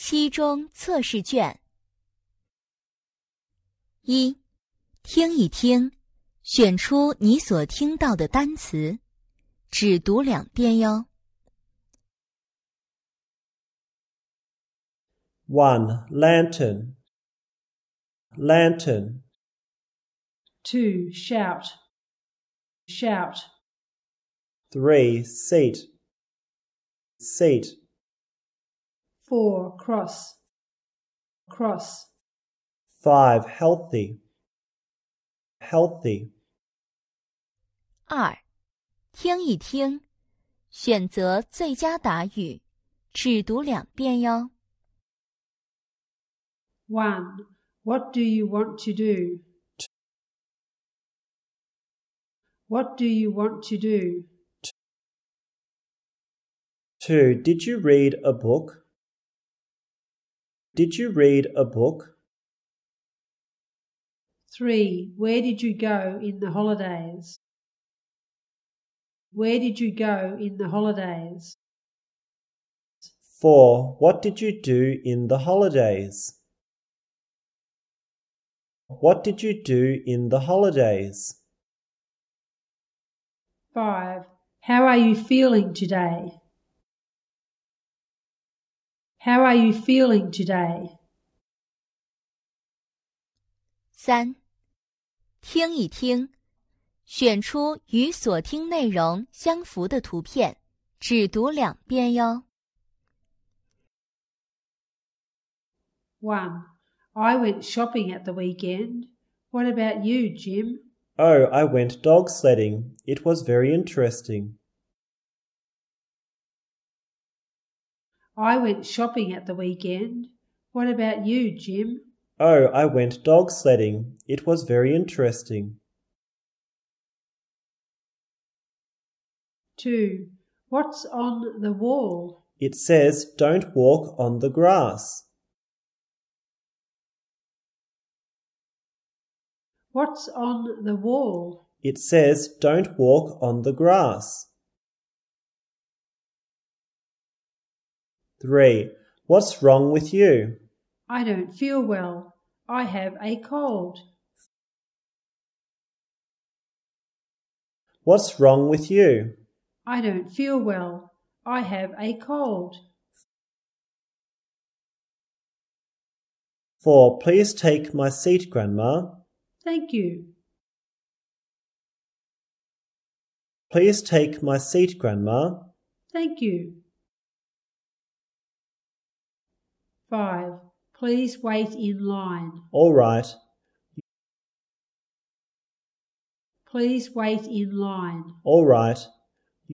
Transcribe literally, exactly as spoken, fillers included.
期中测试卷。一，听一听，选出你所听到的单词，只读两遍哟。 One, lantern, lantern. Two, shout, shout. Three, seat, seat. Four, cross, cross. Five, healthy, healthy. 二，听一听，选择最佳答语，只读两遍哟。 One, what do you want to do? What do you want to do? Two, did you read a book? Did you read a book? Three, where did you go in the holidays? Where did you go in the holidays? Four, what did you do in the holidays? What did you do in the holidays? Five, how are you feeling today? How are you feeling today? 三，听一听，选出与所听内容相符的图片，只读两遍哟。 One, I went shopping at the weekend. What about you, Jim? Oh, I went dog sledding. It was very interesting. I went shopping at the weekend. What about you, Jim? Oh, I went dog sledding. It was very interesting. Two, what's on the wall? It says, don't walk on the grass. What's on the wall? It says, don't walk on the grass. Three, what's wrong with you? I don't feel well. I have a cold. What's wrong with you? I don't feel well. I have a cold. Four, please take my seat, Grandma. Thank you. Please take my seat, Grandma. Thank you. Five, please wait in line. All right. Please wait in line. All right.